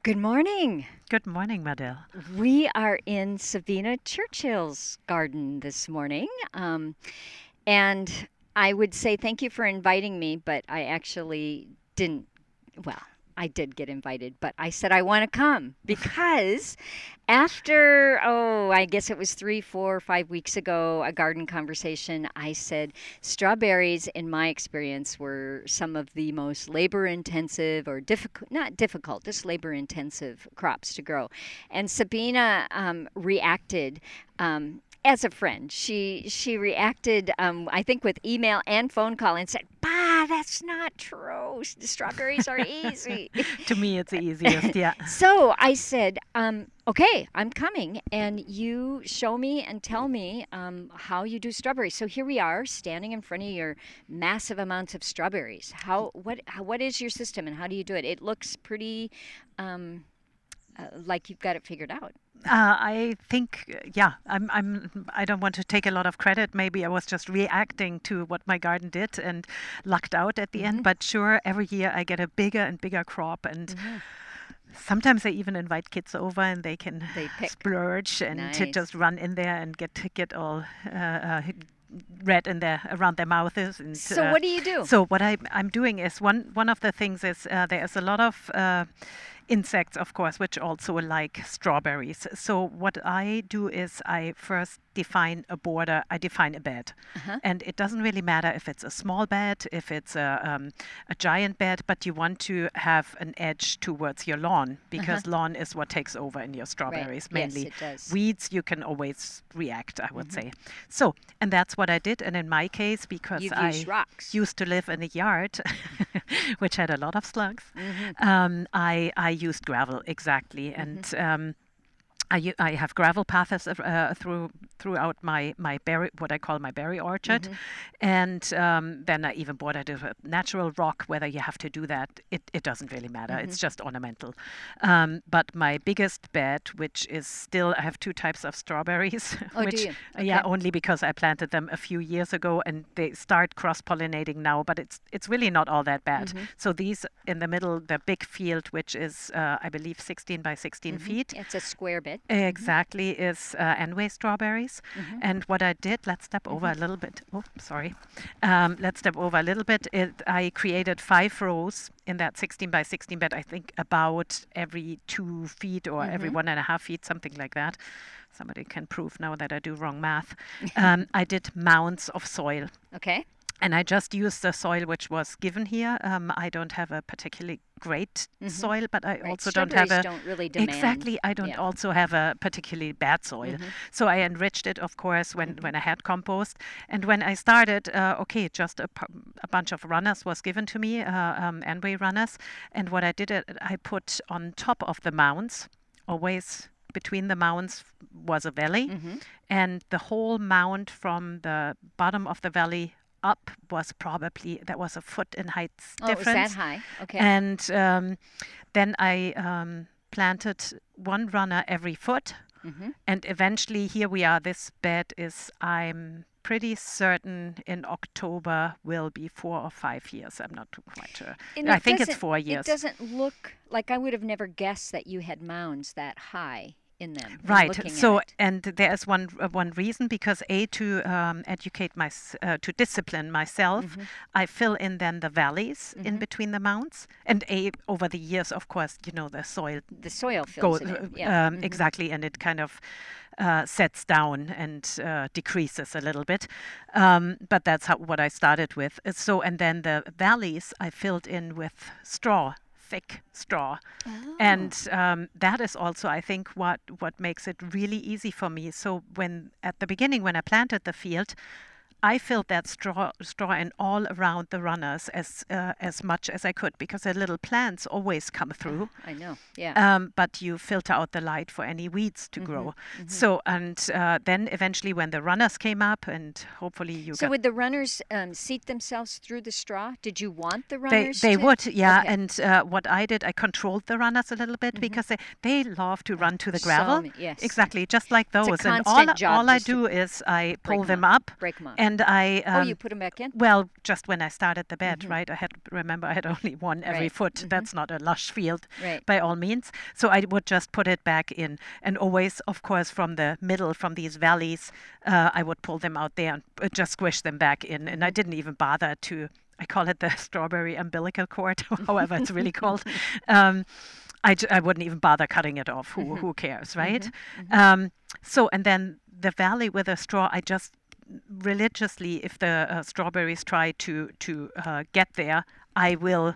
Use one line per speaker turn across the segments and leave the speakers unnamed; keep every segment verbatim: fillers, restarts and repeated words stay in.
Good morning.
Good morning, Madel.
We are in Sabina Churchill's garden this morning. Um, and I would say thank you for inviting me, but I actually didn't. Well, I did get invited, but I said I want to come because after, oh, I guess it was three, four, five weeks ago, a garden conversation, I said strawberries, in my experience, were some of the most labor intensive or difficult, not difficult, just labor intensive crops to grow. And Sabina um, reacted. Um, as a friend, she she reacted, um, I think, with email and phone call and said, "Bah, that's not true. S- Strawberries are easy."
To me, it's the easiest, yeah.
So I said, um, "Okay, I'm coming, and you show me and tell me um, how you do strawberries." So here we are, standing in front of your massive amounts of strawberries. How what how, what is your system, and how do you do it? It looks pretty um, uh, like you've got it figured out.
Uh, I think, uh, yeah, I'm, I'm, I don't want to take a lot of credit. Maybe I was just reacting to what my garden did and lucked out at the end.
Mm-hmm.
But sure, every year I get a bigger and bigger crop. And
Mm-hmm.
sometimes I even invite kids over and they can
They pick.
splurge and to
Nice.
just run in there and get get all uh, uh, red in their around their mouths. And
So
uh,
what do you do?
so what I, I'm doing is one one of the things is uh, there is a lot of uh, insects, of course, which also like strawberries. So what I do is I first define a border, I define a bed.
Uh-huh.
And it doesn't really matter if it's a small bed, if it's a, um, a giant bed, but you want to have an edge towards your lawn because
Uh-huh.
lawn is what takes over in your strawberries,
Yes,
mainly.
it does.
Weeds, you can always react, I would say. So, and that's what I did. And in my case, because
You've
I
used rocks.
used to live in a yard which had a lot of slugs,
Mm-hmm.
um, I, I used gravel, exactly. And um, I, u- I have gravel paths uh, through throughout my my berry, what I call my berry orchard,
Mm-hmm.
and um, then I even bordered it with natural rock. Whether you have to do that, it, it doesn't really matter.
Mm-hmm.
It's just ornamental. Um, but my biggest bed, which is still, I have two types of strawberries,
Oh, do
which
you?
uh, yeah,
Okay.
only because I planted them a few years ago and they start cross pollinating now. But it's it's really not all that bad.
Mm-hmm.
So these in the middle, the big field, which is uh, I believe sixteen by sixteen
Mm-hmm.
feet.
It's a square bit.
Exactly, is uh, Enway strawberries.
Mm-hmm.
And what I did, let's step over a little bit. Oh, sorry. Um, let's step over a little bit. It, I created five rows in that sixteen by sixteen bed, I think about every two feet or every
Mm-hmm.
one and a half feet, something like that. Somebody can prove now that I do wrong math. Um, I did mounds of soil.
Okay.
And I just used the soil which was given here. Um, I don't have a particularly great
Mhm.
soil, but I
Right.
also don't have
Strawberries
a
don't really demand.
exactly. I don't
Yeah.
also have a particularly bad soil.
Mhm.
So I enriched it, of course, when when I had compost. And when I started, uh, okay, just a, pu- a bunch of runners was given to me, uh, um, Enway runners. And what I did, uh, I put on top of the mounds, always between the mounds was a valley,
Mhm.
and the whole mound from the bottom of the valley up was probably that was a foot in height
Oh, it was that
difference.
high. Okay.
And um, then I um, planted one runner every foot,
Mhm.
and eventually here we are. This bed is, I'm pretty certain, in October will be four or five years. I'm not too quite sure.
And
I
it
think it's
doesn't-
four
It
years.
doesn't look like I would have never guessed that you had mounds that high in them. in
Right.
looking
So,
at it.
and there is one uh, one reason because a to um, educate my uh, to discipline myself,
Mhm.
I fill in then the valleys in
Mhm.
between the mounds, and a over the years, of course, you know the soil
The soil
go
fills it in.
uh,
Yeah.
um,
Mhm.
exactly, and it kind of uh, sets down and uh, decreases a little bit. Um, but that's how what I started with. Uh, So, and then the valleys I filled in with straw, thick straw.
Oh.
And um, that is also, I think, what what makes it really easy for me. So when at the beginning, when I planted the field, I filled that straw straw in all around the runners as uh, as much as I could because the little plants always come through.
I know. Yeah.
Um, but you filter out the light for any weeds to
Mhm,
grow.
mhm.
So and uh, then eventually, when the runners came up, and hopefully you
So
got
would the runners um, seat themselves through the straw? Did you want the
they
runners
they
to?
would, yeah.
Okay.
And uh, what I did, I controlled the runners a little bit
Mhm.
because they they love to run to the
So
gravel.
many- yes.
Exactly, just like
It's a
those. And all
constant job
all I
just to
do is I
break
pull
'em
them
up.
up
Break 'em up.
and I
oh,
um,
you put them back in?
well, just when I started the bed,
Mhm.
right? I had remember I had only one every
Right.
foot.
Mhm.
That's not a lush field
Right.
by all means. So I would just put it back in, and always, of course, from the middle, from these valleys, uh, I would pull them out there and uh, just squish them back in. And I didn't even bother to. I call it the strawberry umbilical cord, however it's really called. Um, I, j- I wouldn't even bother cutting it off. Who
Mhm.
who cares, right?
Mhm.
Um, so and then the valley with a straw, I just religiously, if the uh, strawberries try to to uh, get there, I will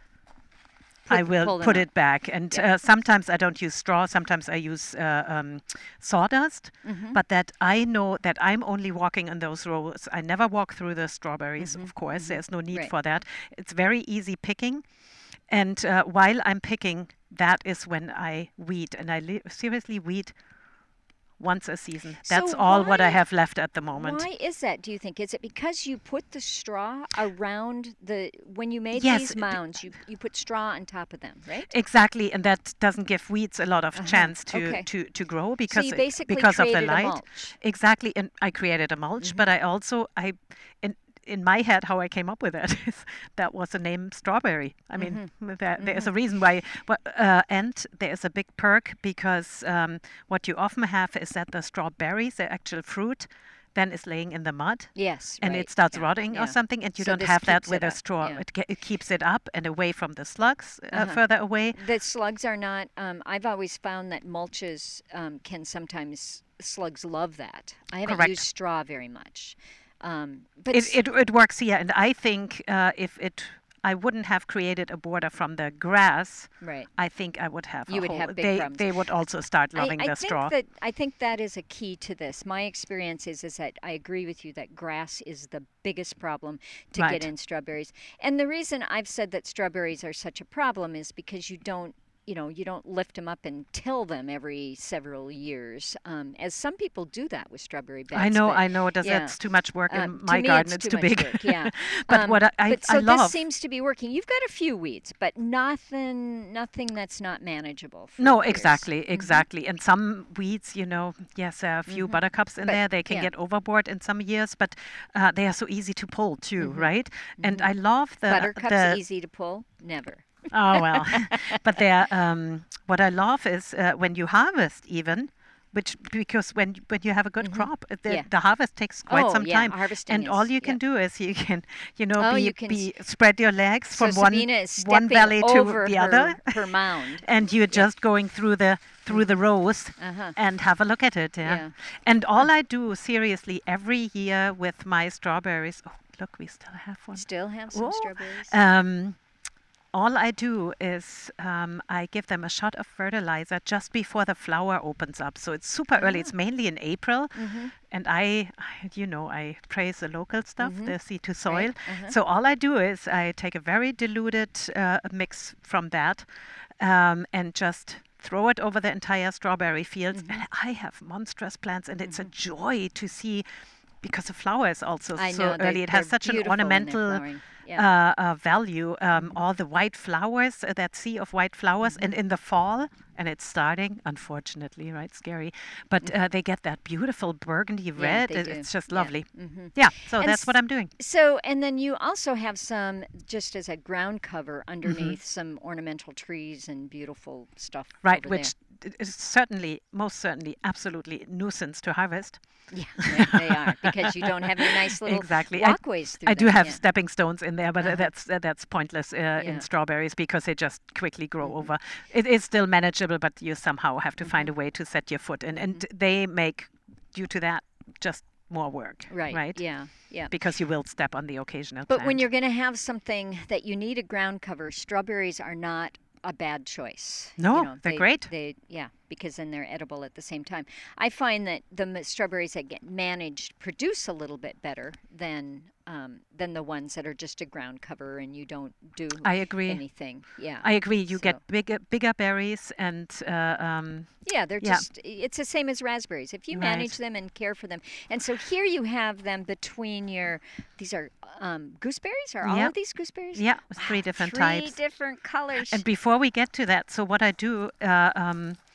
I
Put-
will
pull them
put
out.
it back. And
Yeah.
uh, sometimes I don't use straw. Sometimes I use uh, um, sawdust.
Mhm.
But that I know that I'm only walking on those rows. I never walk through the strawberries.
Mhm.
Of course,
Mhm.
there's no need
Right.
for that. It's very easy picking. And uh, while I'm picking, that is when I weed, and I li- seriously weed once a season. That's
So
all what I
why-
have left at the moment.
Why is that, do you think? Is it because you put the straw around the, when you made
Yes,
these
the-
mounds, you, you put straw on top of them, right?
Exactly, and that doesn't give weeds a lot of
Uh-huh,
chance to,
okay.
to, to grow
So
because
you
it-
basically
because of the
created a
light.
mulch.
Exactly, and I created a mulch, but I also I in in my head how I came up with it is that was the name strawberry. I mean, there, there's a reason why. But uh, and there is a big perk because um, what you often have is that the strawberries, the actual fruit, then is laying in the mud.
Yes,
And
right.
it starts
Yeah,
rotting
yeah.
or something, and you
So
don't
this
have that
keeps
with
it
a
up,
straw.
yeah.
It, ge- it keeps it up and away from the slugs uh,
Uh-huh.
further away.
The slugs are not, um, I've always found that mulches um, can sometimes, slugs love that. I haven't
Correct.
used straw very much. Um, but
It,
s-
it it works here, and I think uh, if it, I wouldn't have created a border from the grass.
right.
I think I would have.
You
a
would
whole,
have big
they
problems.
they would also start
I,
loving
I
the
think
straw.
that I think that is a key to this. My experience is is that I agree with you that grass is the biggest problem to
Right.
get in strawberries. And the reason I've said that strawberries are such a problem is because you don't, you know, you don't lift them up and till them every several years, um, as some people do that with strawberry beds.
I know,
but,
I know. It does,
yeah.
That's too much work in
Um,
my
to me,
garden.
it's,
It's
too,
too
much
big.
work. Yeah,
but
Um,
what I I,
but so
I love.
this seems to be working. You've got a few weeds, but nothing, nothing that's not manageable. For
No,
yours.
exactly,
Mhm.
exactly. And some weeds, you know, yes, there are a few
Mhm.
buttercups in
But,
there. They can
yeah.
get overboard in some years, but uh, they are so easy to pull too,
Mhm.
right? And
Mhm.
I love the
Buttercups
the
easy to pull? Never.
Oh well, but there. Um, what I love is uh, when you harvest, even, which because when when you have a good
Mhm.
crop, uh, the,
Yeah.
the harvest takes quite
Oh,
some
yeah,
time,
harvesting
and all
is-
you can
yeah.
do is you can, you know,
Oh,
be,
you can
be spread your legs
So
from one
Sabina is
one
stepping
valley to
over
the
her,
other,
her mound.
and you're just going through the through the rows
Uh-huh.
and have a look at it. Yeah.
Yeah.
And all I do seriously every year with my strawberries. Oh, look, we still have one.
Still have some
Oh,
strawberries?
Um, all I do is um, I give them a shot of fertilizer just before the flower opens up. So it's super early. It's mainly in April.
Mhm.
And I, I- you know, I praise the local stuff,
Mhm.
the seed to soil.
uh-huh.
So all I do is I take a very diluted uh, mix from that um, and just throw it over the entire strawberry fields.
Mm-hmm.
And I have monstrous plants, and it's a joy to see because the flower is also
I
so
know, they-
early. It has
they're
such an
beautiful when they're
ornamental
flowering. Yeah.
uh, uh, value. Um, All the white flowers, uh, that sea of white flowers, and in the fall, and it's starting, unfortunately, right? Scary, but uh, they get that beautiful burgundy red.
they
It-
do.
It's just
Yeah.
lovely.
Mhm.
Yeah, so
And
that's what
s-
I'm doing.
So, and then you also have some, just as a ground cover
Mm-hmm.
underneath, some ornamental trees and beautiful stuff.
Right,
over
which d- is certainly, most certainly, absolutely nuisance to harvest.
there. Yeah, they, they are, because you don't have any nice little
Exactly. I-
walkways through
I do
them,
have
yeah.
stepping stones in there, but uh,
Uh-huh.
that's uh, that's pointless uh,
Yeah.
in strawberries because they just quickly grow
Mm-hmm.
over. It is still manageable, but you somehow have to find a way to set your foot in, and
Mm-hmm.
they make, due to that, just more work.
Right,
Right.
yeah, yeah.
Because you will step on the occasional
But when
plant.
you're going to have something that you need a ground cover, strawberries are not a bad choice.
No,
You know,
they're
they-
great.
They, yeah, because then they're edible at the same time. I find that the m- strawberries that get managed produce a little bit better than um, than the ones that are just a ground cover and you don't do
I agree.
anything. Yeah.
I agree. You
So-
get bigger bigger berries, and uh, um,
Yeah, they're
Yeah.
just, it's the same as raspberries. If you
Right.
manage them and care for them. And so here you have them between your, these are um, gooseberries? Are all
Yep.
of these gooseberries?
yeah, three
Wow,
different
three
types.
different colors.
And before we get to that, so what I do, uh, um,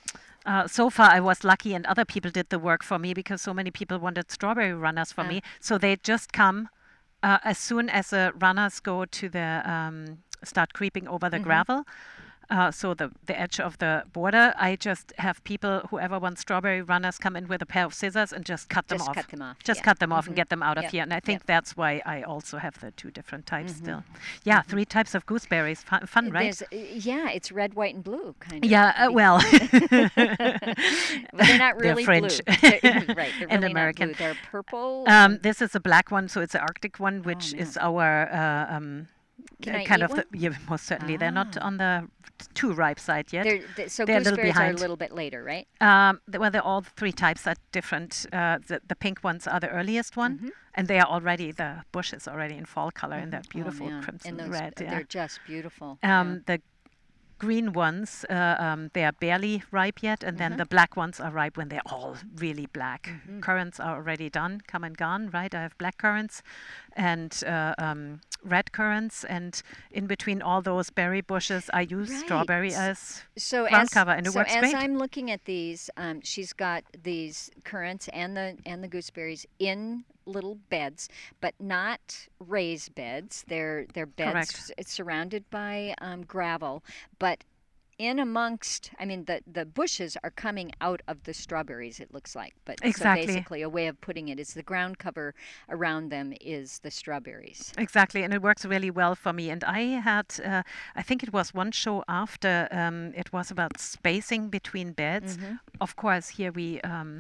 Uh, so far, I was lucky, and other people did the work for me because so many people wanted strawberry runners for
Uh,
me. So they just come uh, as soon as the runners go to the um, start creeping over the
mhm.
gravel. Uh, so the the edge of the border, I just have people, whoever wants strawberry runners, come in with a pair of scissors and just cut them
Just
off.
cut them off.
Just
Yeah.
cut them off and
Mhm.
get them out of
Yep.
here. And I
Yep.
think that's why I also have the two different types
Mhm.
still. Yeah,
Mhm.
three types of gooseberries. Fun, fun right?
There's, uh, yeah, it's red, white, and blue, kind of.
Yeah, uh,
Be-
well,
but they're not
they're
really
French
blue. They're, right, they're
and
really not
American.
blue. They're purple.
Um,
and-
this is a black one, so it's the Arctic one,
oh
which is
man,
our uh, um,
can
uh,
I
kind
eat
of
one?
the, yeah, most certainly. They're not
Ah,
on the too ripe side yet.
they're, th- so
They're a little
gooseberries are a
behind.
little bit later, right?
Um, th- well, they're all three types are different. Uh, the, the pink ones are the earliest one,
Mm-hmm.
and they are already, the bush is already in fall color in
Mm-hmm.
that
Oh
beautiful
man,
crimson
and those,
red.
they're
Yeah.
just beautiful.
Um, the green ones, uh, um, they are barely ripe yet, and then
Mhm.
the black ones are ripe when they're all really black.
Mhm.
Currants are already done, come and gone, right? I have black currants and uh, um, red currants, and in between all those berry bushes, I use
Right.
strawberry
S-
as
So
ground
as
cover, and it
so
works
as
great.
I'm looking at these, um, she's got these currants and the and the gooseberries in little beds, but not raised beds. They're they're beds
Correct.
s- it's surrounded by um, gravel, but in amongst, I mean, the the bushes are coming out of the strawberries. It looks like, but so
Exactly.
basically, a way of putting it is the ground cover around them is the strawberries.
Exactly, and it works really well for me. And I had, uh, I think it was one show after, um, it was about spacing between beds.
Mhm.
Of course, here we um,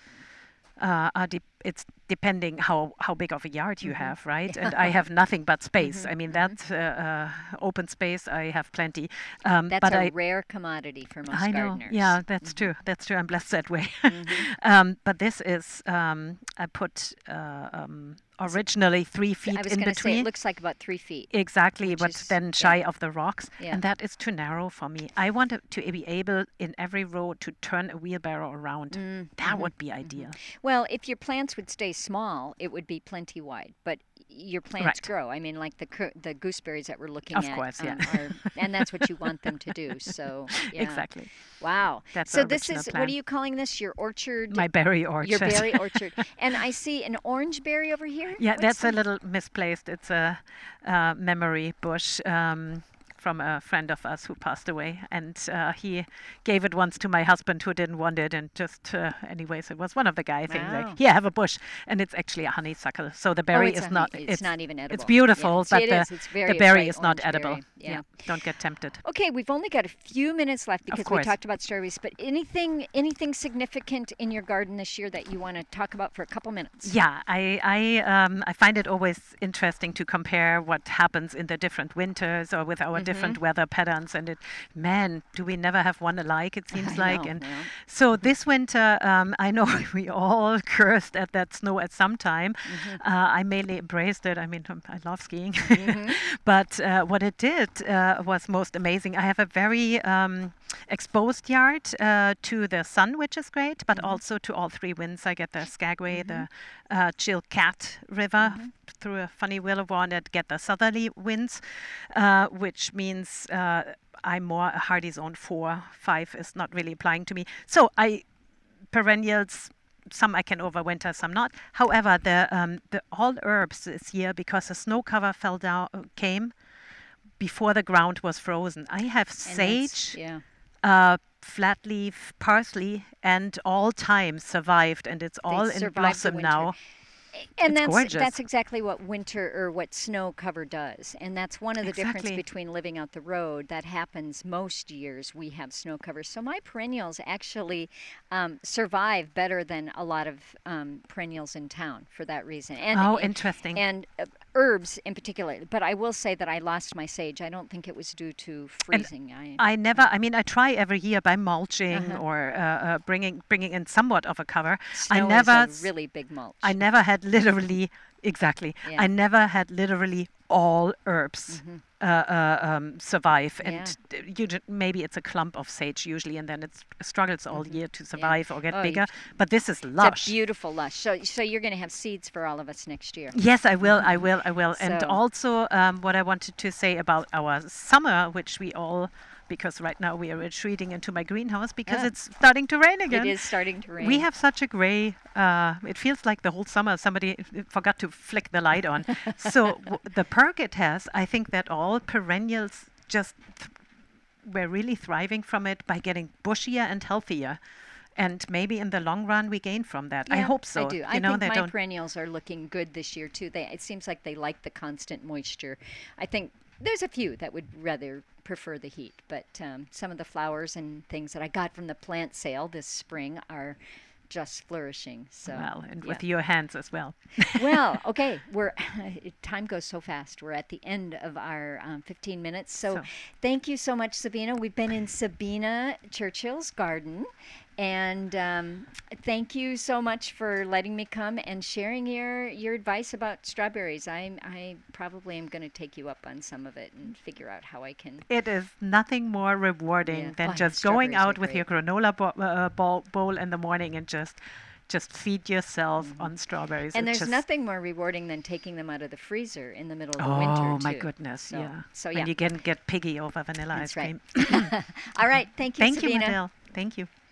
uh, are de- it's depending how, how big of a yard you
Mhm.
have, right? And I have nothing but space.
Mhm,
I mean,
mhm.
that uh, uh, open space, I have plenty. Um,
That's
but
a
I,
rare commodity for most
I know.
gardeners.
Yeah, that's
Mhm.
true. That's true. I'm blessed that way.
Mhm.
um, but this is, um, I put uh, um, originally three feet
I was
in
going to say
between.
it looks like about three feet.
Exactly,
which
but
is-
then
yeah.
shy of the rocks.
Yeah.
And that is too narrow for me. I want it to be able in every row to turn a wheelbarrow around.
Mm,
That
mhm.
would be ideal.
Well, if your plants would stay small, it would be plenty wide. But your plants
Right.
grow. I mean, like the cur- the gooseberries that we're looking
Of
at.
course, yeah.
um, are, and that's what you want them to do. So yeah.
Exactly.
Wow.
That's
So
the
this
original
is
plan.
what are you calling this? Your orchard.
My berry orchard.
Your berry orchard. And I see an orange berry over here.
Yeah,
What's
that's a
that?
little misplaced. It's a uh, memory bush um, from a friend of us who passed away, and uh, he gave it once to my husband who didn't want it, and just uh, anyways, it was one of the guy things
Wow.
like, here, have a bush, and it's actually a honeysuckle. So the berry
oh, it's
is
a
not.
honey- It's, not even edible.
It's beautiful,
Yeah, see,
but
it
the
is. It's very
the berry
bright
is not
orange
edible.
berry. Yeah.
Don't get tempted.
Okay, we've only got a few minutes left because we
course.
talked about strawberries. But anything, anything significant in your garden this year that you want to talk about for a couple minutes?
Yeah, I I um, I find it always interesting to compare what happens in the different winters or with our different weather patterns. And it, man, do we never have one alike? It seems
I
like.
know,
And
yeah.
so this winter, um, I know we all cursed at that snow at some time. Uh, I mainly embraced it. I mean, um, I love skiing, but uh, what it did uh, was most amazing. I have a very um, exposed yard uh, to the sun, which is great, but also to all three winds. I get the Skagway, the uh, Chilkat River through a funny wheel of water, and get the southerly winds, uh, which means uh, I'm more a hardy zone four. Five is not really applying to me. So I perennials. Some I can overwinter, some not. However, the um, the all herbs this year, because the snow cover fell down, uh, came before the ground was frozen. I have
And that's-
sage,
Yeah.
uh, flat leaf, parsley, and all time survived, and it's all in
survived the
blossom
winter.
now.
And
It's
that's
gorgeous.
that's exactly what winter or what snow cover does. And that's one of the difference
Exactly.
between living out the road. That happens most years. We have snow cover. So my perennials actually um, survive better than a lot of um, perennials in town for that reason. And
Oh,
and,
interesting.
and uh, herbs in particular. But I will say that I lost my sage. I don't think it was due to freezing. I,
I never. I mean, I try every year by mulching
Uh-huh.
or uh, uh, bringing bringing in somewhat of a cover.
snow
I never.
is
s-
a really big mulch.
I never had literally exactly.
Yeah.
I never had literally all herbs.
Mhm.
uh, uh, um, survive.
Yeah.
And d- you ju- maybe it's a clump of sage usually, and then it struggles all year to
Yeah.
survive or get
Oh,
bigger.
you-
But this is
It's a
lush.
beautiful lush. So, so you're going to have seeds for all of us next year.
Yes, I will. I will. I will. And
So-
also, um, what I wanted to say about our summer, which we all, because right now we are retreating into my greenhouse because
Ah.
it's starting to rain again.
It is starting to rain.
We have such a gray. Uh, it feels like the whole summer somebody f- forgot to flick the light on. So w- the perk it has, I think that all perennials just th- were really thriving from it by getting bushier and healthier. And maybe in the long run we gain from that. I
Yeah,
hope so.
I do.
You
I
know,
think
they
my
don't.
perennials are looking good this year too. They it seems like they like the constant moisture. I think there's a few that would rather prefer the heat, but um, some of the flowers and things that I got from the plant sale this spring are just flourishing. So
Well, and
yeah.
with your hands as well.
Well, okay, we're time goes so fast. We're at the end of our um, fifteen minutes. So,
So-
thank you so much, Sabina. We've been in Sabina Churchill's garden, and um, thank you so much for letting me come and sharing your your advice about strawberries. I I probably am going to take you up on some of it and figure out how I can.
It is nothing more rewarding
Yeah.
than
Oh, yeah,
just going
strawberries are
out with
great.
your granola bo- uh, bowl, bowl in the morning and just just feed yourself
Mm-hmm.
on strawberries.
And
It's
there's
just,
nothing more rewarding than taking them out of the freezer in the middle of the
oh
winter.
my
too.
goodness,
So-
yeah.
So
When
yeah.
you can get piggy over vanilla
That's
ice
right.
cream.
All right. Thank you,
Thank you,
Sabina.
Madeleine. Thank you.